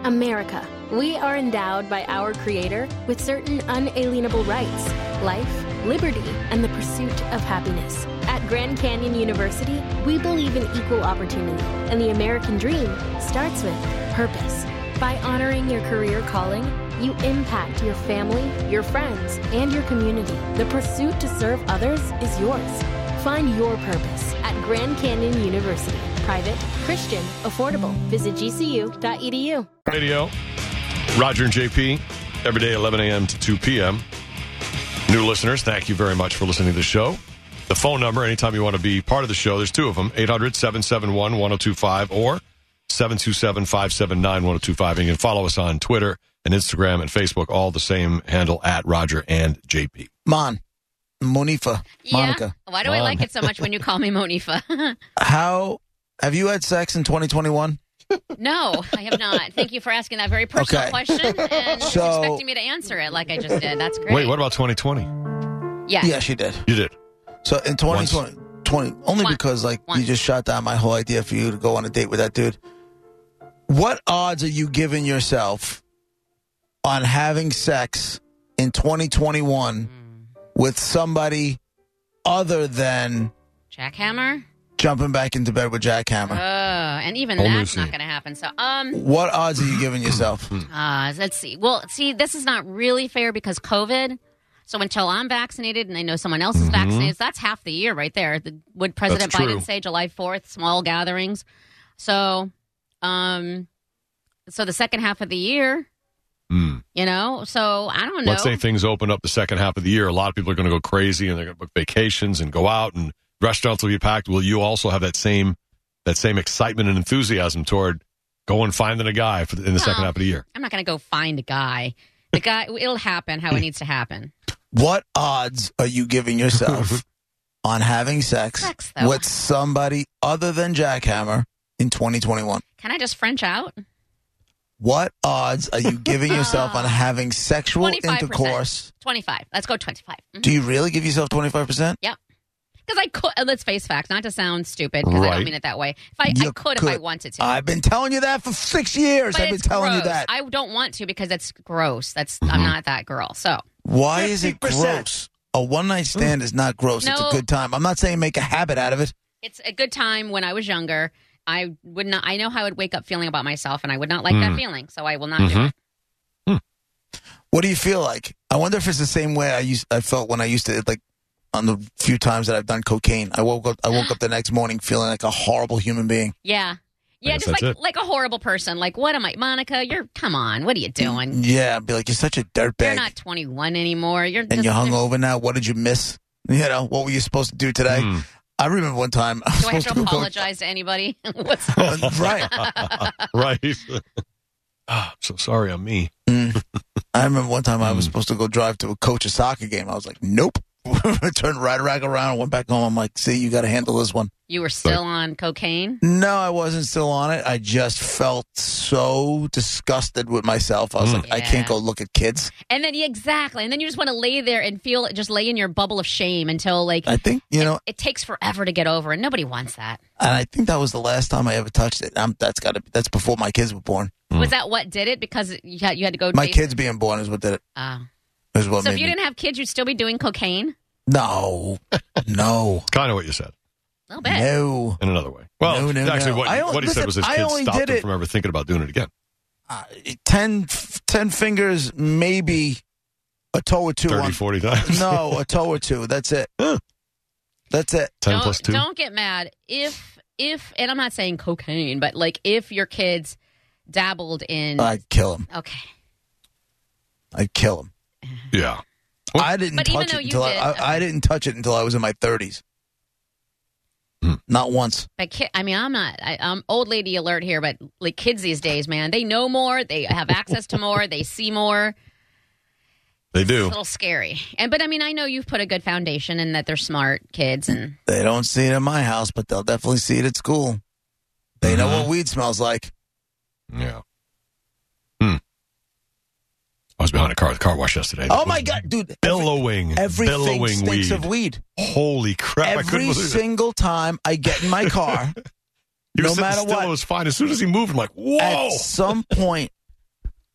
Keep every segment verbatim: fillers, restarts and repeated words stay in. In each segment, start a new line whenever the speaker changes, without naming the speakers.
America. We are endowed by our Creator with certain unalienable rights: life, liberty, and the pursuit of happiness. At Grand Canyon University, we believe in equal opportunity, and the American dream starts with purpose. By honoring your career calling, you impact your family, your friends, and your community. The pursuit to serve others is yours. Find your purpose at Grand Canyon University. Private, Christian, affordable. Visit G C U dot E D U.
Radio, Roger and J P, every day eleven a.m. to two p.m. New listeners, thank you very much for listening to the show. The phone number, anytime you want to be part of the show, there's two of them, eight hundred, seven seven one, one oh two five or seven two seven, five seven nine, one oh two five. And you can follow us on Twitter and Instagram and Facebook, all the same handle, at Roger and J P.
Mon. Monifa.
Yeah?
Monica.
Why do I like it so much when you call me Monifa?
How have you had sex in twenty twenty-one?
No, I have not. Thank you for asking that very personal
Okay.
question and
So-
expecting me to answer it like I just did. That's great.
Wait, what about twenty twenty?
Yeah.
Yeah, she did.
You did.
So in twenty twenty, twenty only
Once.
because like
Once.
you just shot down my whole idea for you to go on a date with that dude. What odds are you giving yourself on having sex in twenty twenty-one with somebody other than
Jackhammer?
jumping back into bed with Jackhammer?
Uh, and even
Whole new
that's not
scene.
going to happen. So, um,
What odds are you giving yourself?
uh, let's see. Well, see, this is not really fair because COVID. So until I'm vaccinated and I know someone else is vaccinated, so that's half the year right there. The, would President
That's true.
Biden say July fourth, small gatherings? So, um, so the second half of the year,
Hmm.
you know, so I don't know.
Let's say things open up the second half of the year. A lot of people are going to go crazy and they're going to book vacations and go out and restaurants will be packed. Will you also have that same that same excitement and enthusiasm toward going finding a guy for the, in the second
No.
half of the year?
I'm not going to go find a guy. The guy, it'll happen how it needs to happen.
What odds are you giving yourself on having sex,
Sex, though.
with somebody other than Jackhammer in twenty twenty-one?
Can I just French out?
What odds are you giving yourself on having sexual
twenty-five percent.
intercourse?
twenty-five. Let's go twenty-five. Mhm.
Do you really give yourself twenty-five percent?
Yep. Because I could, uh, let's face facts, not to sound stupid, because I
Right.
don't mean it that way. If I, I could, if I wanted to.
I've been telling you that for six years.
but
I've been
it's
telling
gross.
you that.
I don't want to because it's gross. That's I'm not that girl. So
Why is it
fifty percent.
gross? A one night stand is not gross. It's a
No.
good time. I'm not saying make a habit out of it.
it's a good time when I was younger. I would not. I know how I would wake up feeling about myself, and I would not like that feeling. So I will not do it.
What do you feel like? I wonder if it's the same way I used. I felt when I used to like on the few times that I've done cocaine. I woke up. I woke up the next morning feeling like a horrible human being.
Yeah. Yeah,
guess
just like
that's it.
like a horrible person. Like, what am I, Monica? You're come on. What are you doing?
Yeah, I'd be like, you're such a
You're
dirtbag.
not twenty-one anymore. You're
And
just,
you're
there's-
hungover now. What did you miss? You know, what were you supposed to do today?
Hmm.
I remember one time I was
Do I have
supposed
to
to go
apologize to anybody? What's
right.
Right. Ah, I'm so sorry I'm me.
Mm. I remember one time I was
Mm.
supposed to go drive to a coach a soccer game. I was like, nope. Turned right back around and went back home. I'm like, see, you got to handle this one.
You were still on cocaine?
No, I wasn't still on it. I just felt so disgusted with myself. I was
Mm.
like, I can't
Yeah.
go look at kids.
And then, yeah, exactly. And then you just want to lay there and feel, just lay in your bubble of shame until, like,
I think, you know,
it takes forever to get over, and nobody wants that.
and I think that was the last time I ever touched it. I'm, that's got to be, that's before my kids were born.
Was that what did it? Because you had, you had to go.
My
chase-
kids being born is what did it.
Oh.
Is what
So
made
if you
me-
didn't have kids, you'd still be doing cocaine?
No, no,
Kind of what you said
A little bit.
no.
in another way. Well,
No, no,
actually,
no.
what,
I don't-
what he said
listen,
was his
I
kids
only
stopped
did
him
it-
from ever thinking about doing it again.
Uh, ten, f- ten fingers, maybe a toe or two.
thirty,
on,
forty times.
no, a toe or two. That's it.
Huh.
That's it.
ten
don't,
plus two.
Don't get mad. If, if, and I'm not saying cocaine, but like if your kids dabbled in.
I'd kill him.
Okay.
I'd kill him.
Yeah.
I didn't
But even
touch
though
it
you
until I,
did,
I,
okay.
I didn't touch it until I was in my thirties.
Hmm.
Not once.
But ki- I mean, I'm not. I, I'm old lady alert here, but like kids these days, man, they know more. They have access to more. They see more.
They
It's a
do.
little scary. And but I mean, I know you've put a good foundation and that they're smart kids. And
They don't see it in my house, but they'll definitely see it at school. They know
Mhm.
what weed smells like.
Yeah. Hmm. I was behind a car at the car wash yesterday.
Oh
It
my
was
God, dude!
Billowing,
everything
billowing
stinks
weed.
of weed.
Holy crap! I couldn't
Every
believe it.
single time I get in my car,
He was
no
sitting
matter
still,
what.
it was fine. As soon as he moved, I'm like, whoa!
at some point,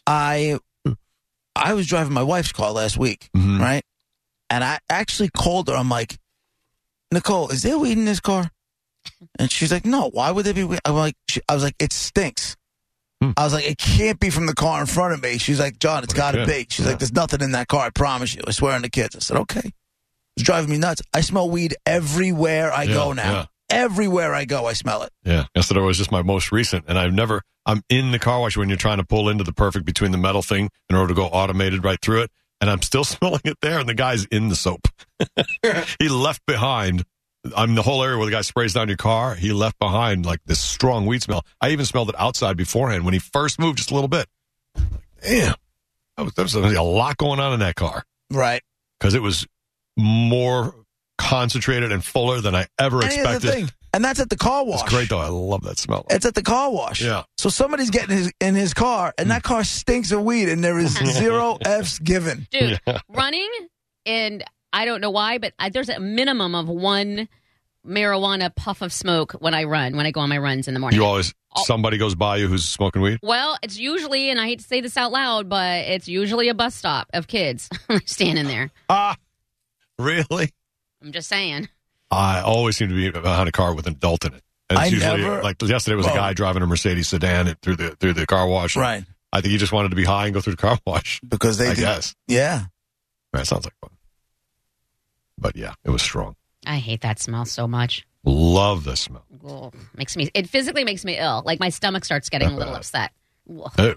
I I was driving my wife's car last week,
Mhm.
right? And I actually called her. I'm like, Nicole, is there weed in this car? And she's like, no, why would there be weed? I'm like, she, I was like, it stinks.
Hmm.
I was like, it can't be from the car in front of me. She's like, John, it's
But it
got to
could.
be. She's
Yeah.
like, there's nothing in that car. I promise you. I swear on the kids. I said, okay. It's driving me nuts. I smell weed everywhere I
Yeah,
go now.
yeah.
Everywhere I go, I smell it.
Yeah, yesterday was just my most recent, and I've never. I'm in the car wash when you're trying to pull into the perfect between the metal thing in order to go automated right through it, and I'm still smelling it there, and the guy's in the soap. He left behind. I'm the whole area where the guy sprays down your car. He left behind like this strong weed smell. I even smelled it outside beforehand when he first moved just a little bit. Damn, that was, there was a lot going on in that car
Right.
because it was more concentrated and fuller than I ever
And here's the
expected.
thing. And that's at the car wash.
It's great though. I love that smell.
It's at the car wash.
Yeah.
So somebody's getting his, in his car, and that car stinks of weed, and there is zero F's given.
Dude, running, and I don't know why, but I, there's a minimum of one marijuana puff of smoke when I run, when I go on my runs in the morning.
You always somebody goes by you who's smoking weed.
Well, it's usually, and I hate to say this out loud, but it's usually a bus stop of kids standing there.
Ah, really?
I'm just saying.
I always seem to be behind a car with an adult in it. And it's
I
usually
never-
like yesterday was a
Well-
guy driving a Mercedes sedan through the through the car wash.
Right.
I think he just wanted to be high and go through the car wash.
Because they
I
do.
guess.
Yeah.
That sounds like fun. But yeah, it was strong.
I hate that smell so much.
Love the smell.
Ugh, makes me. It physically makes me ill. Like my stomach starts getting a little upset. Ugh.
Oh.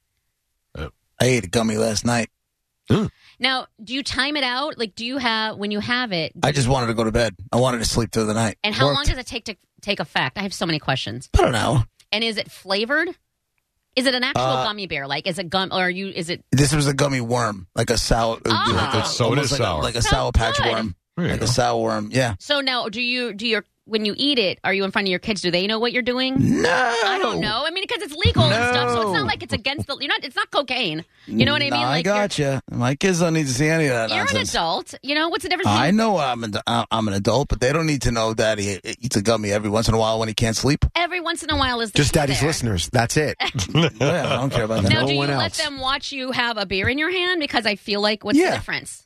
I ate a gummy last night.
Now, do you time it out? Like, do you have when you have it?
I just wanted to go to bed. I wanted to sleep through the night.
And how
Worked.
long does it take to take effect? I have so many questions.
I don't know.
And is it flavored? Is it an actual
Uh,
gummy bear? Like, is it gum? Or are you? Is it?
This was a gummy worm, like a sour,
Oh.
like a,
So it
almost
is
like
sour.
a, like a
Sounds
sour patch
good.
worm,
There you
like
go.
a sour worm. Yeah.
So now, do you? Do your when you eat it? Are you in front of your kids? Do they know what you're doing?
No.
I don't know. I mean, because it's legal and stuff, so it's
No.
not like it's against the. You're not. It's not cocaine. You know what I
No,
mean?
I
Like
gotcha. My kids don't need to see any of that
You're, you're an
nonsense.
adult. You know what's the difference?
I
between-
know I'm an, I'm an adult, but they don't need to know that he eats a gummy every once in a while when he can't sleep.
Every once in a while is the
Just
key
daddy's
there.
listeners. That's it.
Yeah, I don't care about that.
Now,
No
do you
one
let
else.
them watch you have a beer in your hand? Because I feel like what's
Yeah.
the difference?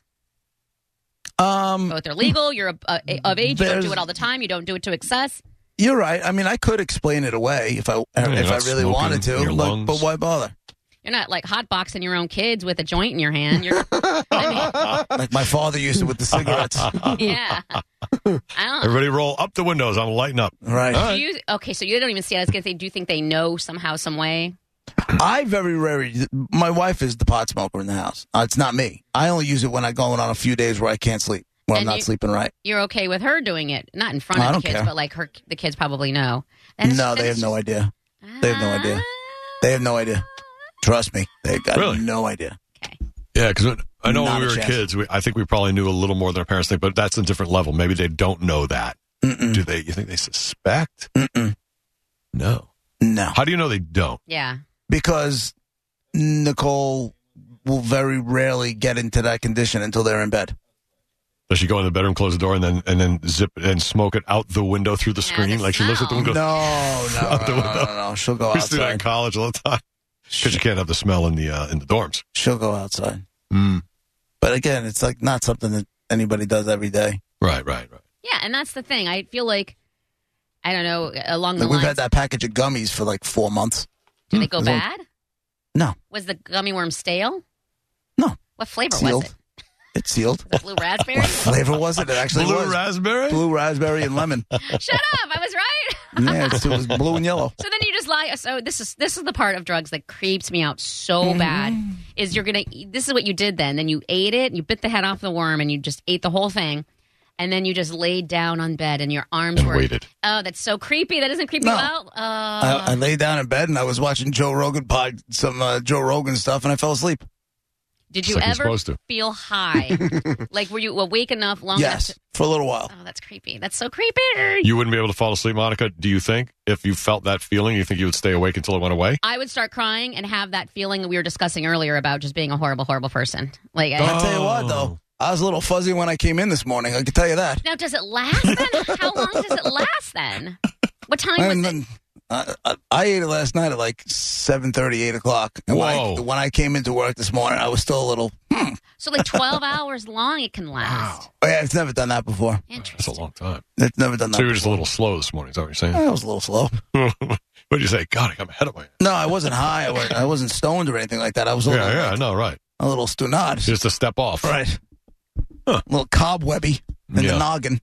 Um,
Both are legal. You're uh, of age. You don't
There's-
do it all the time. You don't do it to excess.
you're right. I mean, I could explain it away if I
you're
if I
not
really
smoking
wanted
in your
to, like,
lungs.
but why bother?
You're not like hotboxing your own kids with a joint in your hand. You're, I
Like my father used to with the cigarettes.
mean, yeah. I don't.
Everybody roll up the windows. I'm lighting up.
Right.
Do you, okay, so you don't even see it. I was going to say, do you think they know somehow, some way?
I very rarely. My wife is the pot smoker in the house. Uh, it's not me. I only use it when I go on a few days where I can't sleep, where I'm
And
not
you-
sleeping right.
You're okay with her doing it, not in front
I
of the
don't
kids,
care.
but like her, the kids probably know. That is-
No,
that
they
is
have no
just-
idea. They have no idea.
Ah.
They have no idea. Trust me, they got
Really?
no idea.
Yeah, because I know
Not
when we
a
were
chance.
kids, we, I think we probably knew a little more than our parents think, but that's a different level. Maybe they don't know that.
Mm-mm.
Do they? You think they suspect?
Mm-mm.
No.
No,
How do you know they don't?
Yeah.
because Nicole will very rarely get into that condition until they're in bed.
Does she go in the bedroom, close the door, and then and then zip it and smoke it out the window through the
Yeah,
screen?
the
like she looks at the
smell.
window.
No, no,
Out the
no, no,
window.
no, no. She'll go
We used to do that in
outside.
college all the time because you can't have the smell in the uh, in the dorms.
She'll go outside.
Mm.
But again, it's like not something that anybody does every day.
Right, right, right.
Yeah, and that's the thing. I feel like, I don't know, along the
Like we've
lines,
had that package of gummies for like four months.
did they go
There's one-
bad?
No,
Was the gummy worm stale?
no,
What flavor
sealed.
was it?
It's sealed.
Was it blue raspberry?
What flavor was it? It actually
Blue
was
raspberry.
blue raspberry and lemon.
Shut up! I was right.
Yeah, it's, it was blue and yellow.
So then you just lie. So this is this is the part of drugs that creeps me out so
Mm-hmm.
bad. Is you're gonna. eat- This is what you did then. Then you ate it. You bit the head off the worm, and you just ate the whole thing. And then you just laid down on bed, and your arms
And
were.
waited.
Oh, that's so creepy. That doesn't creep
No.
you out. Uh,
I, I lay down in bed and I was watching Joe Rogan pod, some uh, Joe Rogan stuff, and I fell asleep.
did you
like you're
ever
supposed to.
feel high? Like were you awake enough, long enough?
Yes,
To,
for a little while.
oh, that's creepy. That's so creepy.
You wouldn't be able to fall asleep, Monica. Do you think if you felt that feeling, you think you would stay awake until it went away?
I would start crying and have that feeling that we were discussing earlier about just being a horrible, horrible person. Like, I,
I'll tell you what,
Oh.
though, I was a little fuzzy when I came in this morning. I can tell you that.
now does it last then? How long does it last then? What time was
And
it?
then I, I, I ate it last night at like seven thirty, eight o'clock. And when I,
Whoa.
when I came into work this morning, I was still a little, hmm.
So like twelve hours long it can last.
Oh, yeah, it's never done that before.
That's a
Interesting.
long time.
It's never done that
So you were just a
before.
little slow this morning. Is that what you're saying?
I was a little slow.
What did you say? God, I'm ahead of my.
No, I wasn't high. I wasn't, I wasn't stoned or anything like that. I was a little,
Yeah, yeah, I know, right.
a little stunad.
Just a step off.
Right.
Huh.
A little cobwebby in
Yeah.
the noggin.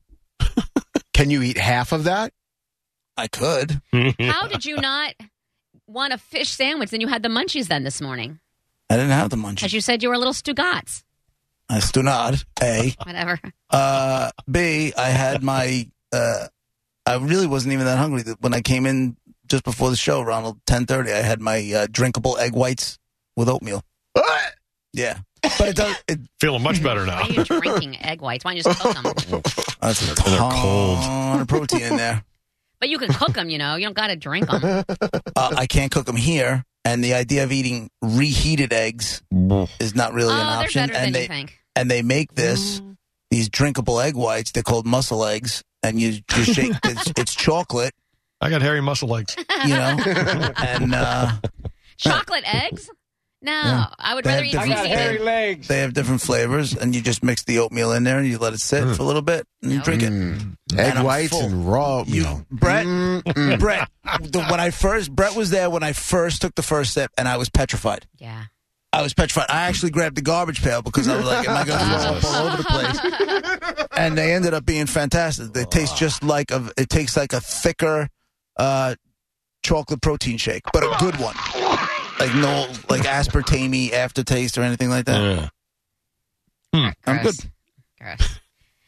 Can you eat half of that?
I could.
How did you not want a fish sandwich? Then you had the munchies then this morning.
I didn't have the
Because
munchies.
you said you were a little Stugotz.
I stunad, A.
Whatever.
Uh, B, I had my, uh, I really wasn't even that hungry. When I came in just before the show, around ten thirty, I had my uh, drinkable egg whites with oatmeal. Yeah. But it does, it,
Feeling much better now.
Why are you drinking egg whites? Why don't you just cook them?
that's a
And they're cold.
ton of protein in there.
But you can cook them, you know. You don't got to drink them.
Uh, I can't cook them here. And the idea of eating reheated eggs is not really an
Oh, they're
option.
better than
and
you
they,
think.
and they make this, these drinkable egg whites, they're called muscle eggs. And you just shake, it's, it's chocolate,
I got hairy muscle legs.
you know, and, uh,
Chocolate eggs? No,
Yeah.
I would
They
rather
have
eat
different- I got hairy
reheated.
legs.
they have different flavors, and you just mix the oatmeal in there, and you let it sit
Mm.
for a little bit, and you
Nope.
drink it.
Mm.
And
Egg
I'm
whites
full.
and raw
You,
oatmeal.
Brett,
Mm-mm.
Brett, the, when I first, Brett was there when I first took the first sip, and I was petrified.
Yeah.
I was petrified. I actually grabbed the garbage pail because I was like, am I going to throw up all over the place? And they ended up being fantastic. They taste just like, a, it tastes like a thicker uh, chocolate protein shake, but a good one. Like no, like aspartame aftertaste or anything like that.
Yeah.
I'm
Gross.
good.
Gross.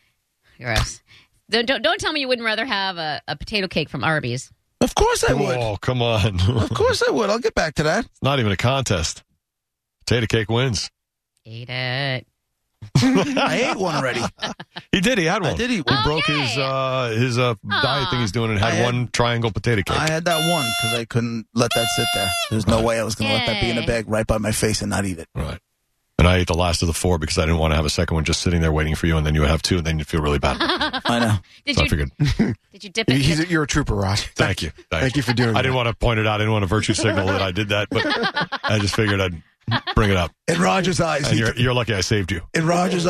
Gross. Don't, don't, don't tell me you wouldn't rather have a, a potato cake from Arby's.
Of course I would.
Oh, come on.
Of course I would. I'll get back to that.
It's not even a contest. Potato cake wins.
Eat it.
I ate one already.
He did. He had one.
I did eat
He
one.
Oh,
broke his
yay.
uh, his uh, diet thing he's doing and had
I had-
one triangle potato cake.
I had that one because I couldn't let that sit there. There's no way I was going to let that be in a
Yay.
bag right by my face and not eat it.
Right. And I ate the last of the four because I didn't want to have a second one just sitting there waiting for you, and then you would have two, and then you'd feel really bad.
I know.
Did
So I
you
figured,
did you dip it?
He's a, you're a trooper, Ross.
thank you. Thank,
Thank you for doing
I
that.
didn't want to point it out. I didn't want to virtue signal that I did that, but I just figured I'd bring it up.
In Roger's eyes,
And
he-
you're, you're lucky I saved you.
in Roger's